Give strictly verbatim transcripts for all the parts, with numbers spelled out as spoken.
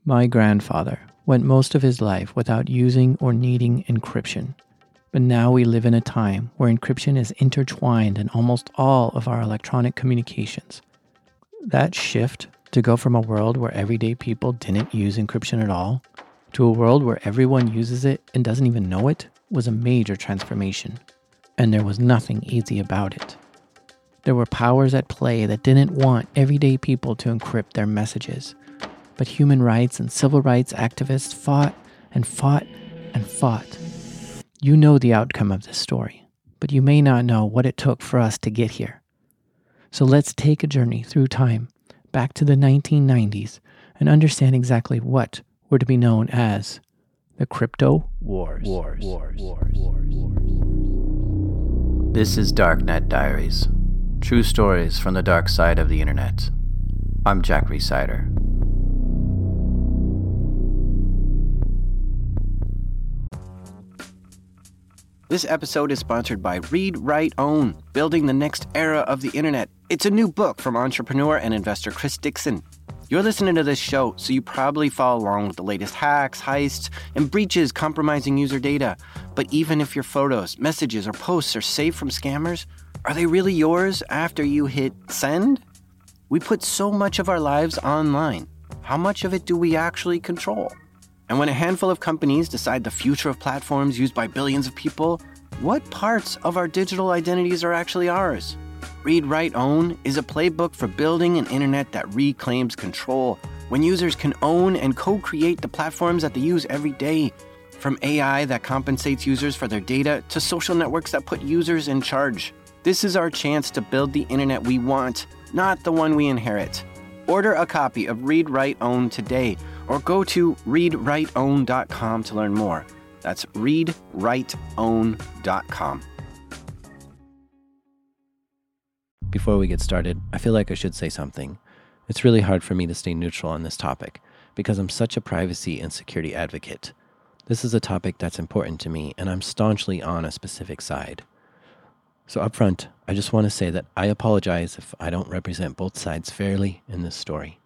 My grandfather went most of his life without using or needing encryption. But now we live in a time where encryption is intertwined in almost all of our electronic communications. That shift to go from a world where everyday people didn't use encryption at all to a world where everyone uses it and doesn't even know it was a major transformation. And there was nothing easy about it. There were powers at play that didn't want everyday people to encrypt their messages. But human rights and civil rights activists fought and fought and fought. You know the outcome of this story, but you may not know what it took for us to get here. So let's take a journey through time, back to the nineteen nineties, and understand exactly what were to be known as the Crypto Wars. Wars. Wars. Wars. Wars. This is Darknet Diaries, true stories from the dark side of the internet. I'm Jack Rhysider. This episode is sponsored by Read, Write, Own, Building the Next Era of the Internet. It's a new book from entrepreneur and investor Chris Dixon. You're listening to this show, so you probably follow along with the latest hacks, heists, and breaches compromising user data. But even if your photos, messages, or posts are safe from scammers, are they really yours after you hit send? We put so much of our lives online. How much of it do we actually control? And when a handful of companies decide the future of platforms used by billions of people, what parts of our digital identities are actually ours? Read, Write, Own is a playbook for building an internet that reclaims control, when users can own and co-create the platforms that they use every day. From A I that compensates users for their data to social networks that put users in charge. This is our chance to build the internet we want, not the one we inherit. Order a copy of Read, Write, Own today, or go to read write own dot com to learn more. That's read write own dot com. Before we get started, I feel like I should say something. It's really hard for me to stay neutral on this topic because I'm such a privacy and security advocate. This is a topic that's important to me, and I'm staunchly on a specific side. So up front, I just want to say that I apologize if I don't represent both sides fairly in this story.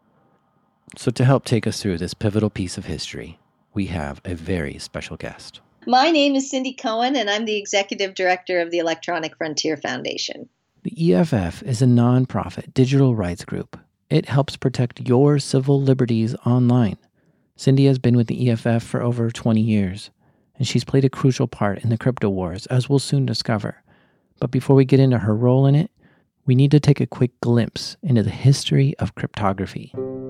So to help take us through this pivotal piece of history, we have a very special guest. My name is Cindy Cohen, and I'm the Executive Director of the Electronic Frontier Foundation. The E F F is a nonprofit digital rights group. It helps protect your civil liberties online. Cindy has been with the E F F for over twenty years, and she's played a crucial part in the crypto wars, as we'll soon discover. But before we get into her role in it, we need to take a quick glimpse into the history of cryptography.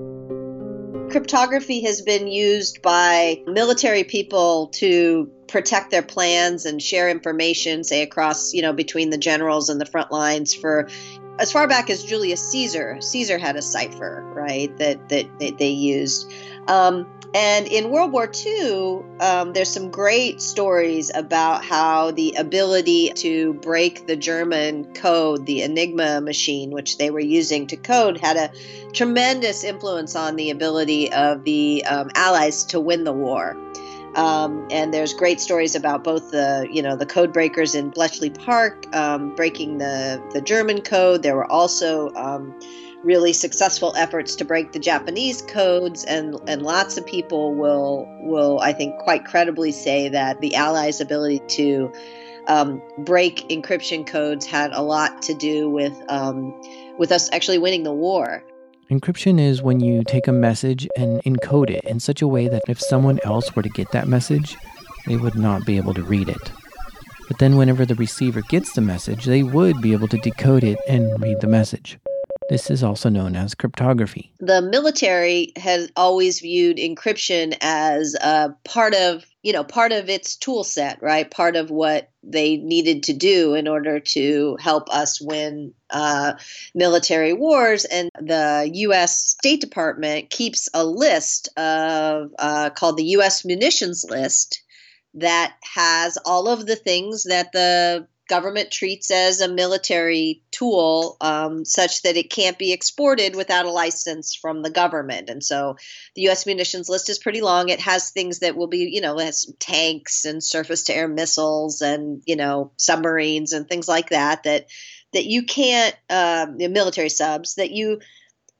Cryptography has been used by military people to protect their plans and share information, say across, you know, between the generals and the front lines for as far back as Julius Caesar. Caesar had a cipher, right, that that, that they used. Um, and in World War Two, um, there's some great stories about how the ability to break the German code, the Enigma machine, which they were using to code, had a tremendous influence on the ability of the um, Allies to win the war. Um, and there's great stories about both the, you know, the code breakers in Bletchley Park um, breaking the, the German code. There were also um, really successful efforts to break the Japanese codes, and, and lots of people will, will, I think, quite credibly say that the Allies' ability to um, break encryption codes had a lot to do with um, with us actually winning the war. Encryption is when you take a message and encode it in such a way that if someone else were to get that message, they would not be able to read it. But then whenever the receiver gets the message, they would be able to decode it and read the message. This is also known as cryptography. The military has always viewed encryption as a part of, you know, part of its tool set, right? Part of what they needed to do in order to help us win uh, military wars. And the U S State Department keeps a list of uh, called the U S Munitions List that has all of the things that the government treats as a military tool, um, such that it can't be exported without a license from the government. And so the U S munitions list is pretty long. It has things that will be, you know, it has tanks and surface-to-air missiles and, you know, submarines and things like that, that that you can't, um, the military subs, that you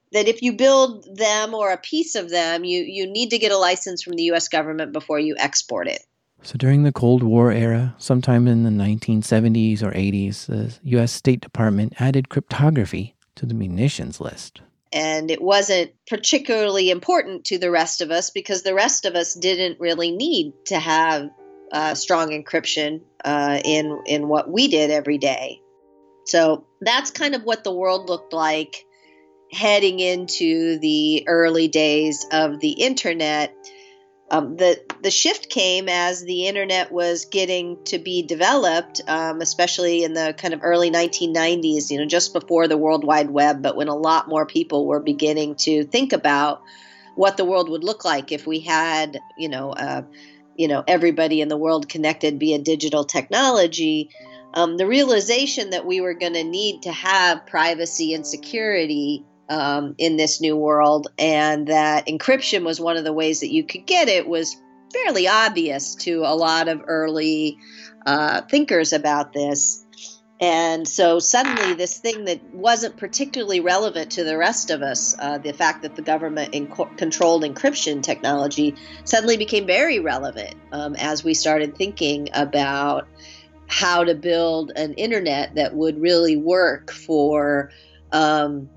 that if you build them or a piece of them, you, you need to get a license from the U S government before you export it. So during the Cold War era, sometime in the nineteen seventies or eighties, the U S State Department added cryptography to the munitions list. And it wasn't particularly important to the rest of us because the rest of us didn't really need to have uh, strong encryption uh, in, in what we did every day. So that's kind of what the world looked like heading into the early days of the internet. Um, the the shift came as the internet was getting to be developed, um, especially in the kind of early nineteen nineties, you know, just before the World Wide Web, but when a lot more people were beginning to think about what the world would look like if we had, you know, uh, you know, everybody in the world connected via digital technology. Um, the realization that we were going to need to have privacy and security Um, in this new world, and that encryption was one of the ways that you could get it was fairly obvious to a lot of early uh, thinkers about this. And so suddenly this thing that wasn't particularly relevant to the rest of us, uh, the fact that the government inc- controlled encryption technology, suddenly became very relevant um, as we started thinking about how to build an internet that would really work for um,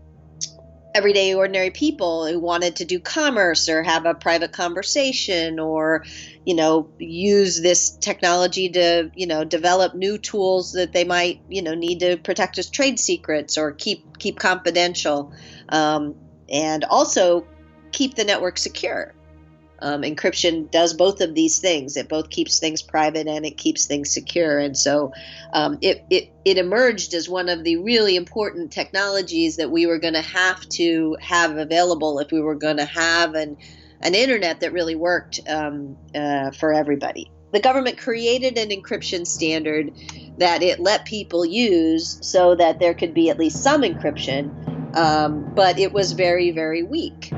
everyday ordinary people who wanted to do commerce or have a private conversation or, you know, use this technology to, you know, develop new tools that they might, you know, need to protect as trade secrets or keep keep confidential, um, and also keep the network secure. Um, encryption does both of these things. It both keeps things private and it keeps things secure. And so um, it, it, it emerged as one of the really important technologies that we were going to have to have available if we were going to have an, an internet that really worked um, uh, for everybody. The government created an encryption standard that it let people use so that there could be at least some encryption, um, but it was very, very weak.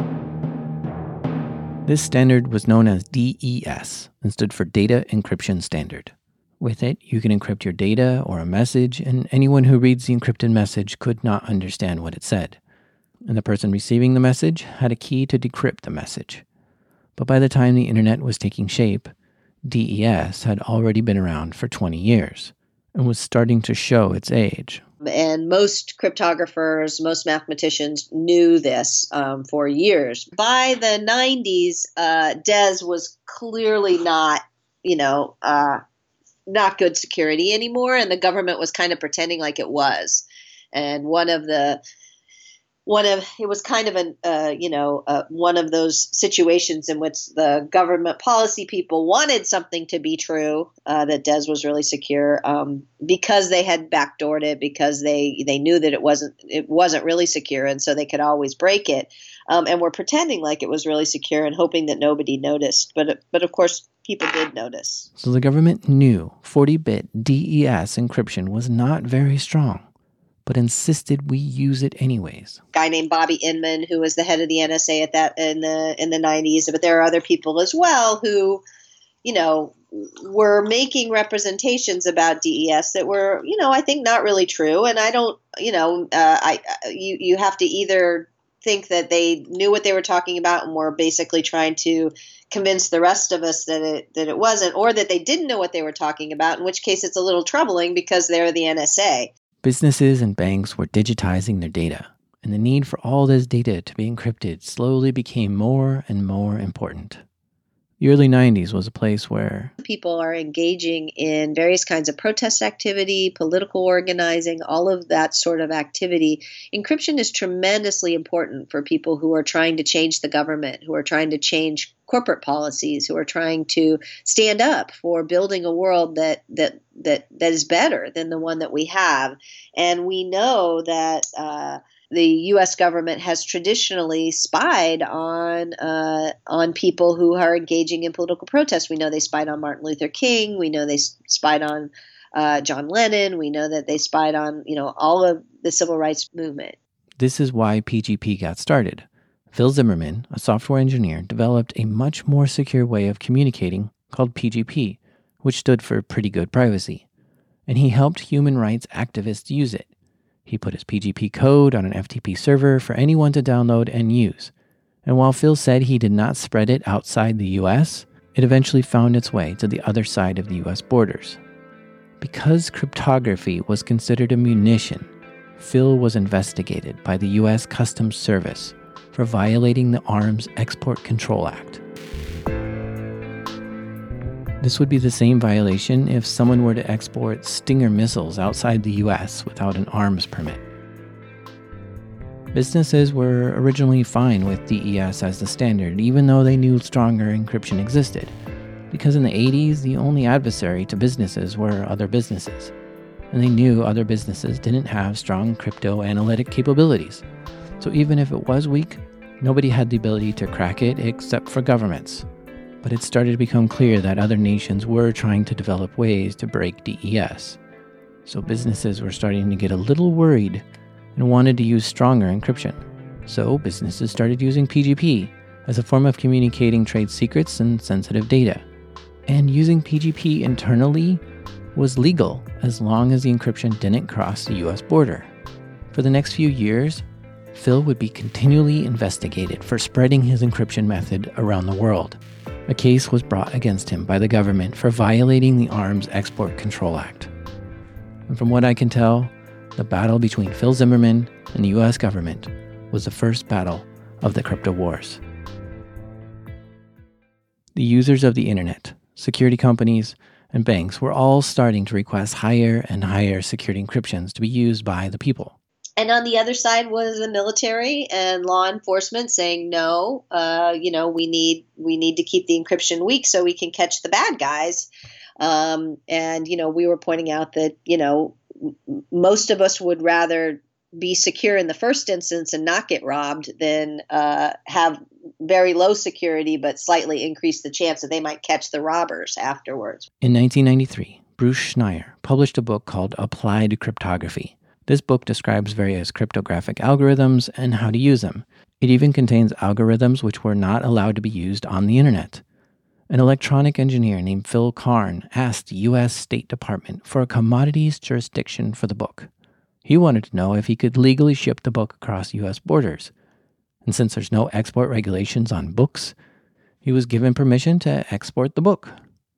This standard was known as D E S and stood for Data Encryption Standard. With it, you can encrypt your data or a message, and anyone who reads the encrypted message could not understand what it said. And the person receiving the message had a key to decrypt the message. But by the time the internet was taking shape, D E S had already been around for twenty years and was starting to show its age. And most cryptographers, most mathematicians knew this um, for years. By the nineties, uh, D E S was clearly not, you know, uh, not good security anymore, and the government was kind of pretending like it was. And one of the One of it was kind of an uh, you know uh, one of those situations in which the government policy people wanted something to be true, uh, that D E S was really secure, um, because they had backdoored it, because they they knew that it wasn't it wasn't really secure, and so they could always break it, um, and were pretending like it was really secure and hoping that nobody noticed. But but of course people did notice. So the government knew forty-bit D E S encryption was not very strong, but insisted we use it anyways. A guy named Bobby Inman, who was the head of the N S A at that in the in the nineties, but there are other people as well who, you know, were making representations about D E S that were, you know, I think not really true. And I don't, you know, uh, I you you have to either think that they knew what they were talking about and were basically trying to convince the rest of us that it that it wasn't, or that they didn't know what they were talking about, in which case it's a little troubling because they're the N S A. Businesses and banks were digitizing their data, and the need for all this data to be encrypted slowly became more and more important. The early nineties was a place where people are engaging in various kinds of protest activity, political organizing, all of that sort of activity. Encryption is tremendously important for people who are trying to change the government, who are trying to change corporate policies, who are trying to stand up for building a world that that that that is better than the one that we have. And we know that uh, the U S government has traditionally spied on uh, on people who are engaging in political protest. We know they spied on Martin Luther King. We know they spied on uh, John Lennon. We know that they spied on, you know, all of the civil rights movement. This is why P G P got started. Phil Zimmermann, a software engineer, developed a much more secure way of communicating called P G P, which stood for Pretty Good Privacy. And he helped human rights activists use it. He put his P G P code on an F T P server for anyone to download and use. And while Phil said he did not spread it outside the U S, it eventually found its way to the other side of the U S borders. Because cryptography was considered a munition, Phil was investigated by the U S Customs Service for violating the Arms Export Control Act. This would be the same violation if someone were to export Stinger missiles outside the U S without an arms permit. Businesses were originally fine with D E S as the standard, even though they knew stronger encryption existed, because in the eighties, the only adversary to businesses were other businesses, and they knew other businesses didn't have strong crypto-analytic capabilities. So even if it was weak, nobody had the ability to crack it except for governments. But it started to become clear that other nations were trying to develop ways to break D E S. So businesses were starting to get a little worried and wanted to use stronger encryption. So businesses started using P G P as a form of communicating trade secrets and sensitive data. And using P G P internally was legal as long as the encryption didn't cross the U S border. For the next few years, Phil would be continually investigated for spreading his encryption method around the world. A case was brought against him by the government for violating the Arms Export Control Act. And from what I can tell, the battle between Phil Zimmermann and the U S government was the first battle of the crypto wars. The users of the internet, security companies, and banks were all starting to request higher and higher security encryptions to be used by the people. And on the other side was the military and law enforcement saying, no, uh, you know, we need we need to keep the encryption weak so we can catch the bad guys. Um, and, you know, we were pointing out that, you know, most of us would rather be secure in the first instance and not get robbed than uh, have very low security but slightly increase the chance that they might catch the robbers afterwards. In nineteen ninety-three, Bruce Schneier published a book called Applied Cryptography. This book describes various cryptographic algorithms and how to use them. It even contains algorithms which were not allowed to be used on the internet. An electronic engineer named Phil Karn asked the U S State Department for a commodities jurisdiction for the book. He wanted to know if he could legally ship the book across U S borders. And since there's no export regulations on books, he was given permission to export the book.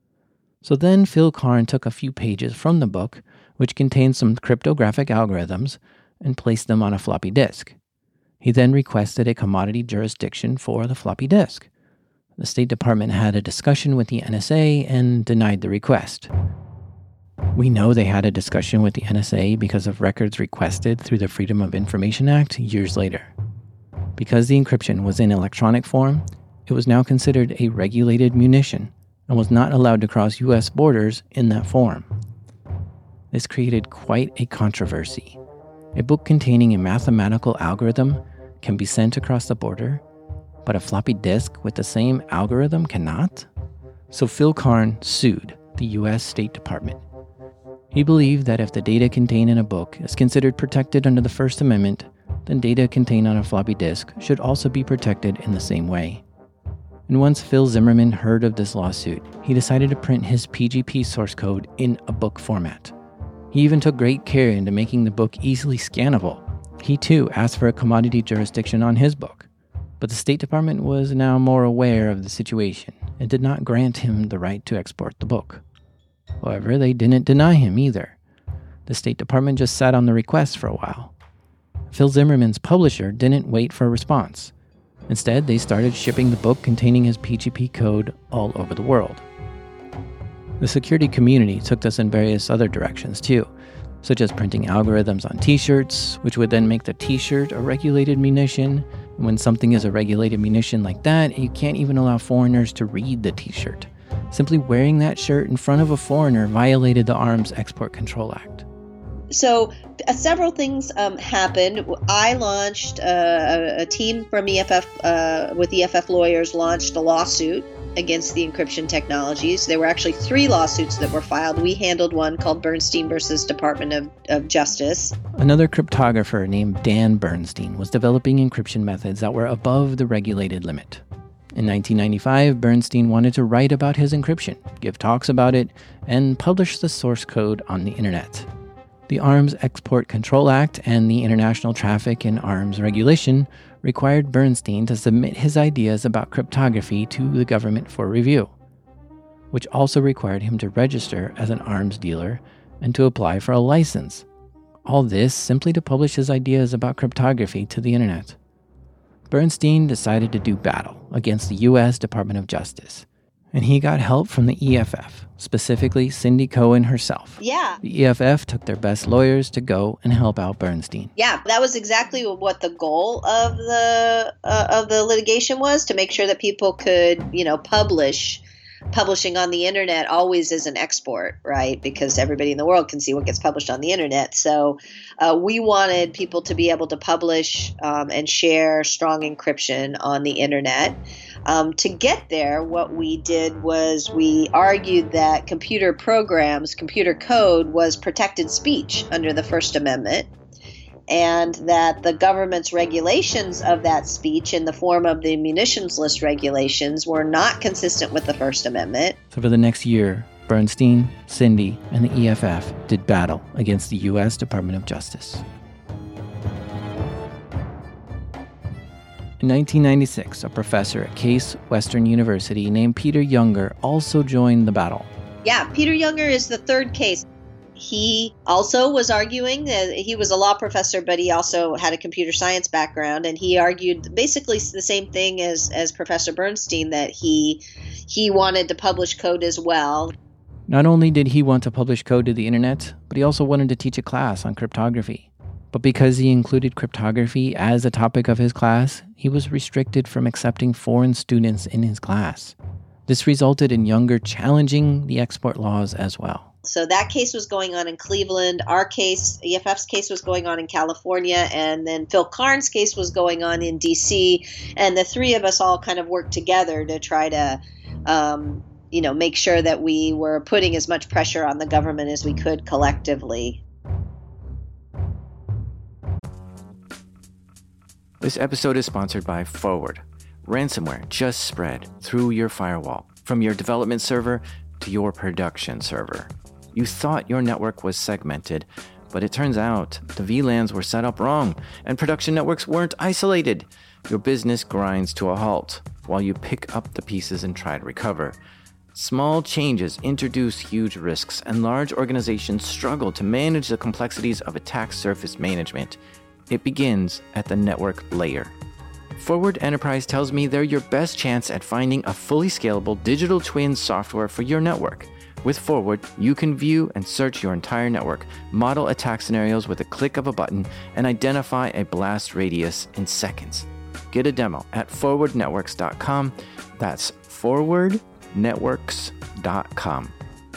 So then Phil Karn took a few pages from the book, which contained some cryptographic algorithms, and placed them on a floppy disk. He then requested a commodity jurisdiction for the floppy disk. The State Department had a discussion with the N S A and denied the request. We know they had a discussion with the N S A because of records requested through the Freedom of Information Act years later. Because the encryption was in electronic form, it was now considered a regulated munition and was not allowed to cross U S borders in that form. This created quite a controversy. A book containing a mathematical algorithm can be sent across the border, but a floppy disk with the same algorithm cannot? So Phil Karn sued the U S State Department. He believed that if the data contained in a book is considered protected under the First Amendment, then data contained on a floppy disk should also be protected in the same way. And once Phil Zimmermann heard of this lawsuit, he decided to print his P G P source code in a book format. He even took great care into making the book easily scannable. He too asked for a commodity jurisdiction on his book. But the State Department was now more aware of the situation and did not grant him the right to export the book. However, they didn't deny him either. The State Department just sat on the request for a while. Phil Zimmermann's publisher didn't wait for a response. Instead, they started shipping the book containing his P G P code all over the world. The security community took this in various other directions too, such as printing algorithms on t-shirts, which would then make the t-shirt a regulated munition. And when something is a regulated munition like that, you can't even allow foreigners to read the t-shirt. Simply wearing that shirt in front of a foreigner violated the Arms Export Control Act. So uh, several things um, happened. I launched uh, a, a team from E F F uh, with E F F lawyers launched a lawsuit against the encryption technologies. There were actually three lawsuits that were filed. We handled one called Bernstein versus Department of, of Justice. Another cryptographer named Dan Bernstein was developing encryption methods that were above the regulated limit. In nineteen ninety-five, Bernstein wanted to write about his encryption, give talks about it, and publish the source code on the internet. The Arms Export Control Act and the International Traffic in Arms Regulation required Bernstein to submit his ideas about cryptography to the government for review, which also required him to register as an arms dealer and to apply for a license. All this simply to publish his ideas about cryptography to the internet. Bernstein decided to do battle against the U S Department of Justice, and he got help from the E F F, specifically Cindy Cohen herself. Yeah. The E F F took their best lawyers to go and help out Bernstein. Yeah, that was exactly what the goal of the uh, of the litigation was, to make sure that people could, you know, publish. Publishing on the internet always is an export, right? Because everybody in the world can see what gets published on the internet. So uh, we wanted people to be able to publish um, and share strong encryption on the internet. Um, to get there, what we did was we argued that computer programs, computer code was protected speech under the First Amendment, and that the government's regulations of that speech in the form of the munitions list regulations were not consistent with the First Amendment. So for the next year, Bernstein, Cindy, and the E F F did battle against the U S Department of Justice. In nineteen ninety-six, a professor at Case Western University named Peter Younger also joined the battle. Yeah, Peter Younger is the third case. He also was arguing, uh, he was a law professor, but he also had a computer science background, and he argued basically the same thing as, as Professor Bernstein, that he he wanted to publish code as well. Not only did he want to publish code to the internet, but he also wanted to teach a class on cryptography. But because he included cryptography as a topic of his class, he was restricted from accepting foreign students in his class. This resulted in Younger challenging the export laws as well. So that case was going on in Cleveland. Our case, E F F's case, was going on in California. And then Phil Karn's case was going on in D C. And the three of us all kind of worked together to try to, um, you know, make sure that we were putting as much pressure on the government as we could collectively. This episode is sponsored by Forward. Ransomware just spread through your firewall, from your development server to your production server. You thought your network was segmented, but it turns out the V LANs were set up wrong, and production networks weren't isolated. Your business grinds to a halt while you pick up the pieces and try to recover. Small changes introduce huge risks, and large organizations struggle to manage the complexities of attack surface management. It begins at the network layer. Forward Enterprise tells me they're your best chance at finding a fully scalable digital twin software for your network. With Forward, you can view and search your entire network, model attack scenarios with a click of a button, and identify a blast radius in seconds. Get a demo at forward networks dot com. That's forward networks dot com.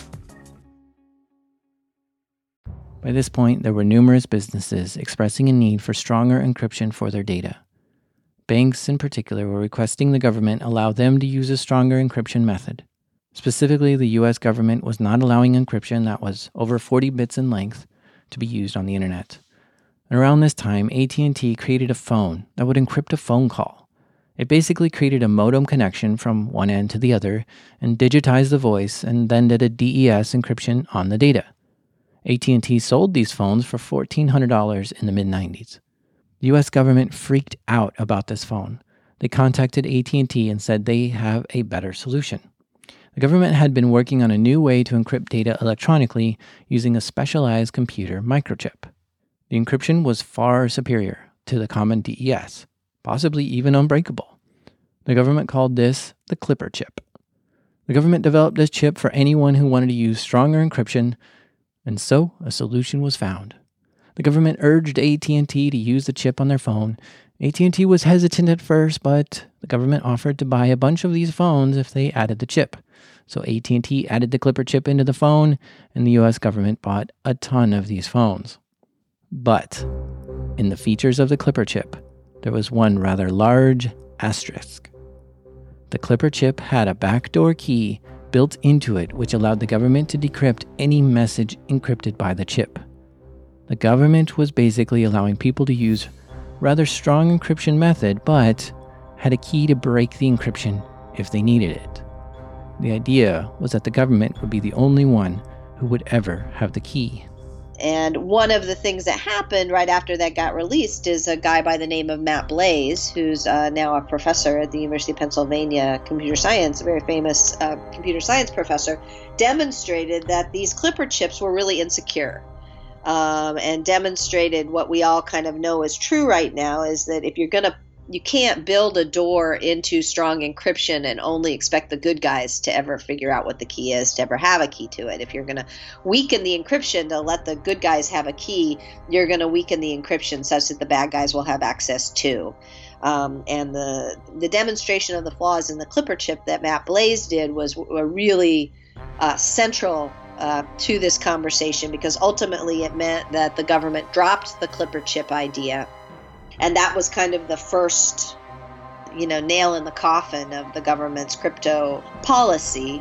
By this point, there were numerous businesses expressing a need for stronger encryption for their data. Banks, in particular, were requesting the government allow them to use a stronger encryption method. Specifically, the U S government was not allowing encryption that was over forty bits in length to be used on the internet. And around this time, A T and T created a phone that would encrypt a phone call. It basically created a modem connection from one end to the other and digitized the voice, and then did a D E S encryption on the data. A T and T sold these phones for fourteen hundred dollars in the mid nineties. The U S government freaked out about this phone. They contacted A T and T and said they have a better solution. The government had been working on a new way to encrypt data electronically using a specialized computer microchip. The encryption was far superior to the common D E S, possibly even unbreakable. The government called this the Clipper chip. The government developed this chip for anyone who wanted to use stronger encryption, and so a solution was found. The government urged A T and T to use the chip on their phone. A T and T was hesitant at first, but the government offered to buy a bunch of these phones if they added the chip. So A T and T added the Clipper chip into the phone, and the U S government bought a ton of these phones. But in the features of the Clipper chip, there was one rather large asterisk. The Clipper chip had a backdoor key built into it, which allowed the government to decrypt any message encrypted by the chip. The government was basically allowing people to use rather strong encryption method, but had a key to break the encryption if they needed it. The idea was that the government would be the only one who would ever have the key. and one of the things that happened right after that got released is a guy by the name of Matt Blaze, who's uh, now a professor at the University of Pennsylvania, computer science, a very famous uh, computer science professor, demonstrated that these Clipper chips were really insecure. Um, and demonstrated what we all kind of know is true right now, is that if you're going to, you can't build a door into strong encryption and only expect the good guys to ever figure out what the key is, to ever have a key to it. If you're going to weaken the encryption to let the good guys have a key, you're going to weaken the encryption such that the bad guys will have access to. Um, and the the demonstration of the flaws in the Clipper chip that Matt Blaze did was a really uh, central Uh, to this conversation, because ultimately it meant that the government dropped the Clipper chip idea, and that was kind of the first, you know, nail in the coffin of the government's crypto policy.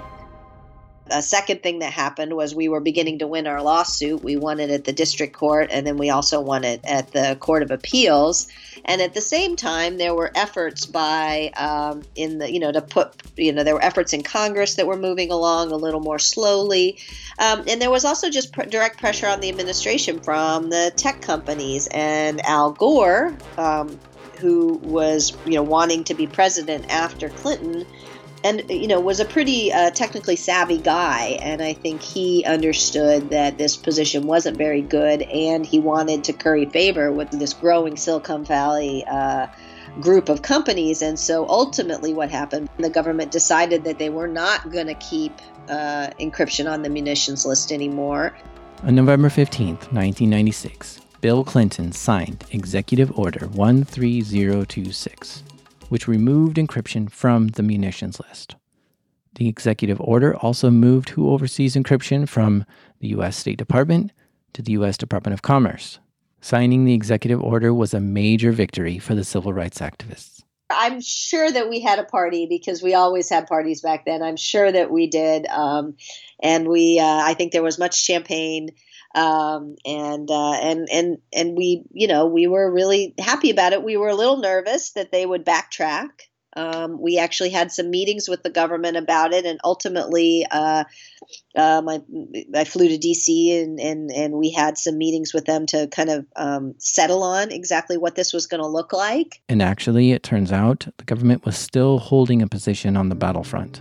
A second thing that happened was we were beginning to win our lawsuit. We won it at the district court, and then we also won it at the Court of Appeals. And at the same time, there were efforts by, um, in the, you know, to put, you know, there were efforts in Congress that were moving along a little more slowly. Um, and there was also just pr- direct pressure on the administration from the tech companies. And Al Gore, um, who was, you know, wanting to be president after Clinton, and, you know, was a pretty uh, technically savvy guy. And I think he understood that this position wasn't very good, and he wanted to curry favor with this growing Silicon Valley uh, group of companies. And so ultimately what happened, the government decided that they were not going to keep uh, encryption on the munitions list anymore. On November fifteenth, nineteen ninety-six, Bill Clinton signed Executive Order one three zero two six. which removed encryption from the munitions list. The executive order also moved who oversees encryption from the U S State Department to the U S Department of Commerce. Signing the executive order was a major victory for the civil rights activists. I'm sure that we had a party, because we always had parties back then. I'm sure that we did. Um, and we, uh, I think there was much champagne. Um, and, uh, and, and, and we, you know, we were really happy about it. We were a little nervous that they would backtrack. Um, we actually had some meetings with the government about it, and ultimately, uh, um, I, I flew to D C and, and, and we had some meetings with them to kind of um, settle on exactly what this was going to look like. And actually, it turns out the government was still holding a position on the battlefront.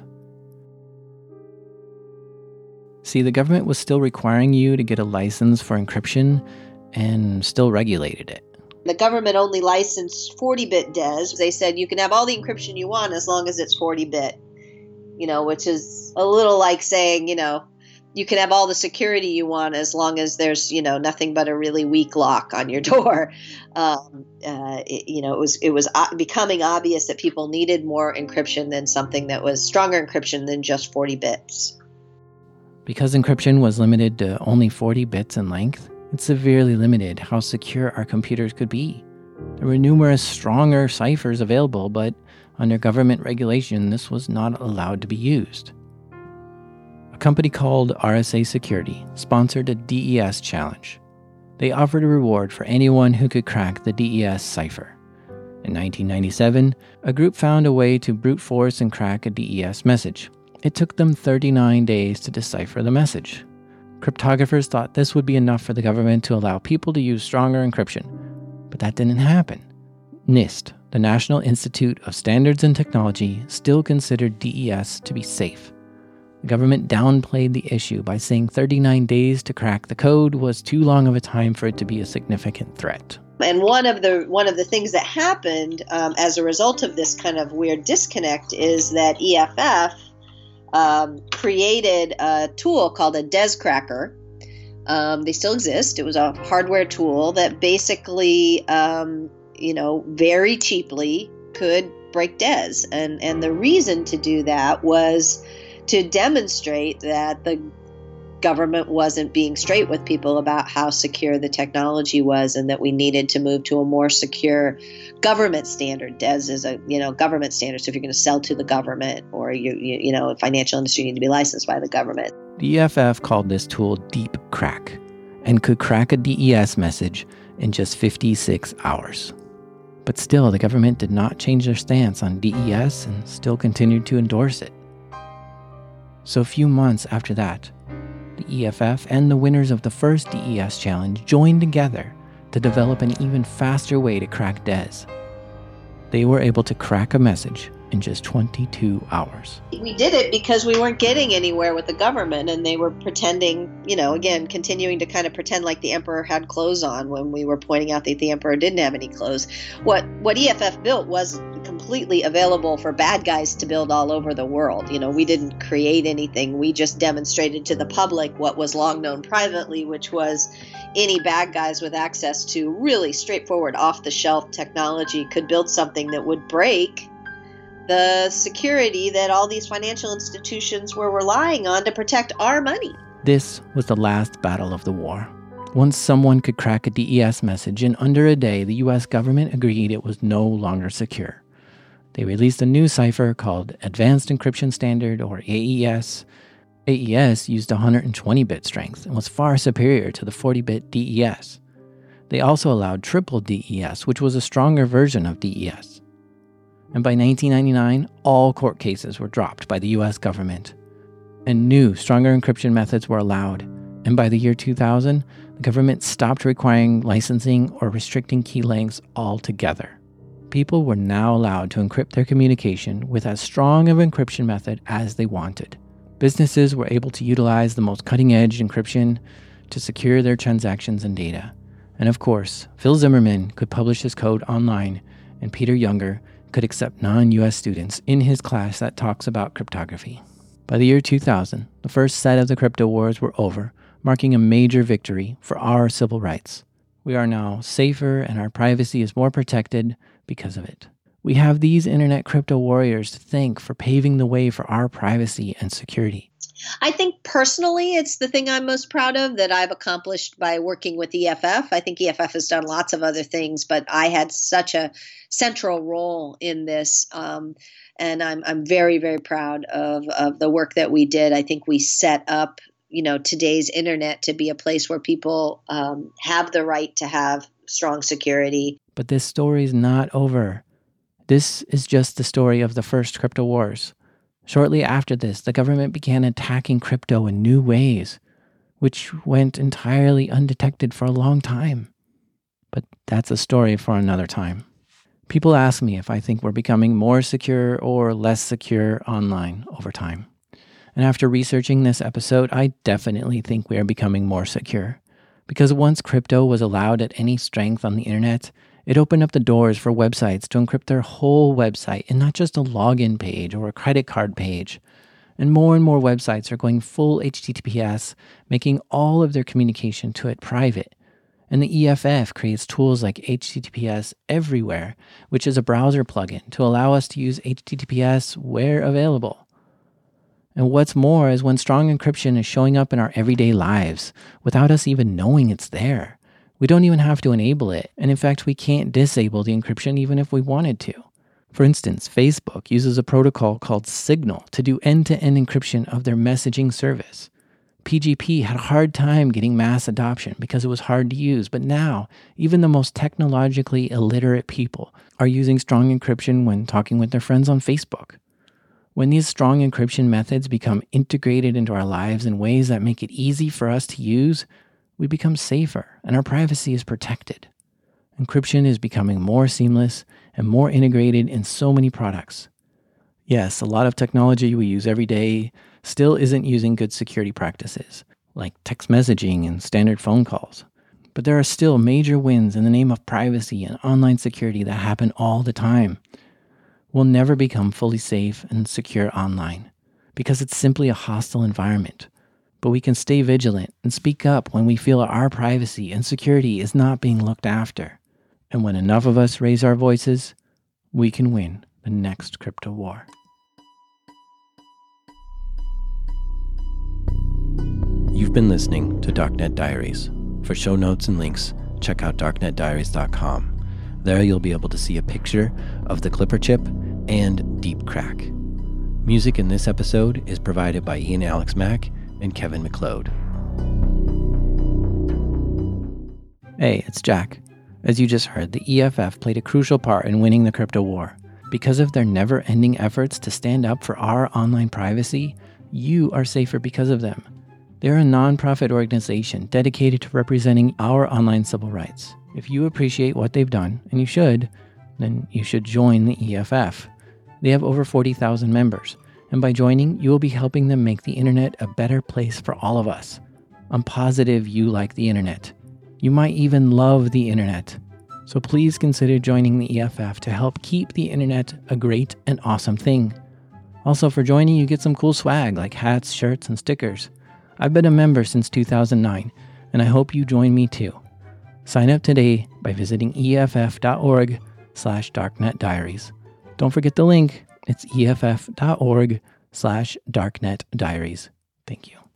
See, the government was still requiring you to get a license for encryption and still regulated it. The government only licensed forty-bit D E S. They said you can have all the encryption you want as long as it's forty-bit, you know, which is a little like saying, you know, you can have all the security you want as long as there's, you know, nothing but a really weak lock on your door. Um, uh, it, you know, it was it was becoming obvious that people needed more encryption than something that was stronger encryption than just forty bits. Because encryption was limited to only forty bits in length, it severely limited how secure our computers could be. There were numerous stronger ciphers available, but under government regulation, this was not allowed to be used. A company called R S A Security sponsored a D E S challenge. They offered a reward for anyone who could crack the D E S cipher. In nineteen ninety-seven, a group found a way to brute force and crack a D E S message. It took them thirty-nine days to decipher the message. Cryptographers thought this would be enough for the government to allow people to use stronger encryption, but that didn't happen. NIST, the National Institute of Standards and Technology, still considered D E S to be safe. The government downplayed the issue by saying thirty-nine days to crack the code was too long of a time for it to be a significant threat. And one of the one of the things that happened um, as a result of this kind of weird disconnect is that E F F Um, created a tool called a D E S cracker. Um, they still exist. It was a hardware tool that basically, um, you know, very cheaply could break D E S. And, and the reason to do that was to demonstrate that the government wasn't being straight with people about how secure the technology was, and that we needed to move to a more secure government standard. D E S is a, you know, government standard. So if you're going to sell to the government, or you, you, you know, financial industry, you need to be licensed by the government. The E F F called this tool Deep Crack and could crack a D E S message in just fifty-six hours. But still, the government did not change their stance on D E S and still continued to endorse it. So a few months after that, the E F F, and the winners of the first D E S challenge joined together to develop an even faster way to crack D E S. They were able to crack a message in just twenty-two hours. We did it because we weren't getting anywhere with the government, and they were pretending, you know, again, continuing to kind of pretend like the emperor had clothes on when we were pointing out that the emperor didn't have any clothes. What what E F F built was completely available for bad guys to build all over the world. You know, we didn't create anything. We just demonstrated to the public what was long known privately, which was any bad guys with access to really straightforward off-the-shelf technology could build something that would break the security that all these financial institutions were relying on to protect our money. This was the last battle of the war. Once someone could crack a D E S message in under a day, the U S government agreed it was no longer secure. They released a new cipher called Advanced Encryption Standard, or A E S. A E S used one hundred twenty bit strength and was far superior to the forty bit D E S. They also allowed triple D E S, which was a stronger version of D E S. And by nineteen ninety-nine, all court cases were dropped by the U S government, and new, stronger encryption methods were allowed. And by the year two thousand, the government stopped requiring licensing or restricting key lengths altogether. People were now allowed to encrypt their communication with as strong of an encryption method as they wanted. Businesses were able to utilize the most cutting-edge encryption to secure their transactions and data. And of course, Phil Zimmermann could publish his code online, and Peter Younger could accept non-U S students in his class that talks about cryptography. By the year two thousand, the first set of the crypto wars were over, marking a major victory for our civil rights. We are now safer, and our privacy is more protected because of it. We have these internet crypto warriors to thank for paving the way for our privacy and security. I think personally, it's the thing I'm most proud of that I've accomplished by working with E F F. I think E F F has done lots of other things, but I had such a central role in this. Um, and I'm I'm very, very proud of, of the work that we did. I think we set up, you know, today's internet to be a place where people um, have the right to have strong security. But this story is not over. This is just the story of the first crypto wars. Shortly after this, the government began attacking crypto in new ways, which went entirely undetected for a long time. But that's a story for another time. People ask me if I think we're becoming more secure or less secure online over time. And after researching this episode, I definitely think we are becoming more secure. Because once crypto was allowed at any strength on the internet, it opened up the doors for websites to encrypt their whole website and not just a login page or a credit card page. And more and more websites are going full H T T P S, making all of their communication to it private. And the E F F creates tools like H T T P S Everywhere, which is a browser plugin to allow us to use H T T P S where available. And what's more is when strong encryption is showing up in our everyday lives without us even knowing it's there. We don't even have to enable it, and in fact, we can't disable the encryption even if we wanted to. For instance, Facebook uses a protocol called Signal to do end-to-end encryption of their messaging service. P G P had a hard time getting mass adoption because it was hard to use, but now, even the most technologically illiterate people are using strong encryption when talking with their friends on Facebook. When these strong encryption methods become integrated into our lives in ways that make it easy for us to use, we become safer and our privacy is protected. Encryption is becoming more seamless and more integrated in so many products. Yes, a lot of technology we use every day still isn't using good security practices, like text messaging and standard phone calls. But there are still major wins in the name of privacy and online security that happen all the time. We'll never become fully safe and secure online because it's simply a hostile environment. But we can stay vigilant and speak up when we feel our privacy and security is not being looked after. And when enough of us raise our voices, we can win the next crypto war. You've been listening to Darknet Diaries. For show notes and links, check out darknet diaries dot com. There you'll be able to see a picture of the Clipper chip and Deep Crack. Music in this episode is provided by Ian Alex Mack and Kevin MacLeod. Hey, it's Jack. As you just heard, the E F F played a crucial part in winning the crypto war. Because of their never-ending efforts to stand up for our online privacy, you are safer because of them. They're a nonprofit organization dedicated to representing our online civil rights. If you appreciate what they've done, and you should, then you should join the E F F. They have over forty thousand members, and by joining, you will be helping them make the internet a better place for all of us. I'm positive you like the internet. You might even love the internet. So please consider joining the E F F to help keep the internet a great and awesome thing. Also, for joining, you get some cool swag like hats, shirts, and stickers. I've been a member since two thousand nine, and I hope you join me too. Sign up today by visiting eff.org slash darknetdiaries. Don't forget the link. It's eff.org slash darknetdiaries. Thank you.